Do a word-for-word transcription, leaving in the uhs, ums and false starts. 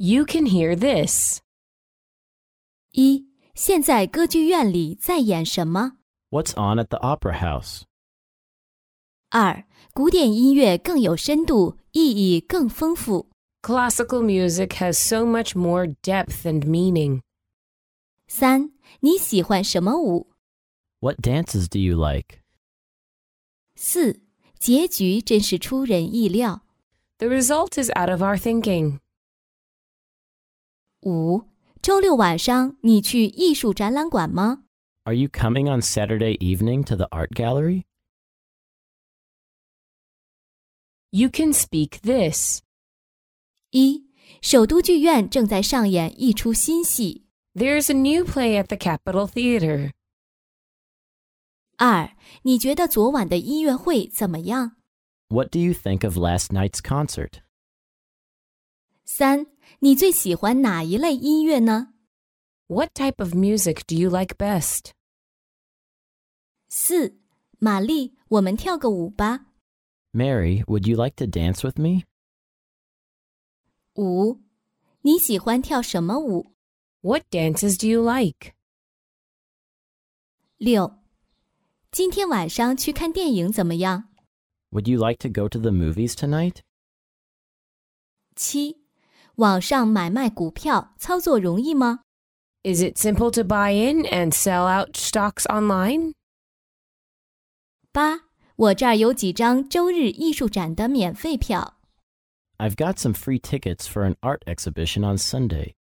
You can hear this. 一、现在歌剧院里在演什么？ What's on at the opera house? 二、古典音乐更有深度，意义更丰富。 Classical music has so much more depth and meaning. 三、你喜欢什么舞？ What dances do you like? 四、结局真是出人意料。 The result is out of our thinking. 五、周六晚上你去艺术展览馆吗？ Are you coming on Saturday evening to the art gallery? You can speak this. 一、首都剧院正在上演一出新戏。 There's a new play at the Capitol Theater. 二、你觉得昨晚的音乐会怎么样？ What do you think of last night's concert? 三、你最喜欢哪一类音乐呢？ What type of music do you like best? 四、玛丽，我们跳个舞吧。 Mary, would you like to dance with me? 五、你喜欢跳什么舞？ What dances do you like? 六、今天晚上去看电影怎么样？ Would you like to go to the movies tonight? 七、网上买卖股票操作容易吗？ Is it simple to buy in and sell out stocks online? 八、我这儿有几张周日艺术展的免费票。 I've got some free tickets for an art exhibition on Sunday.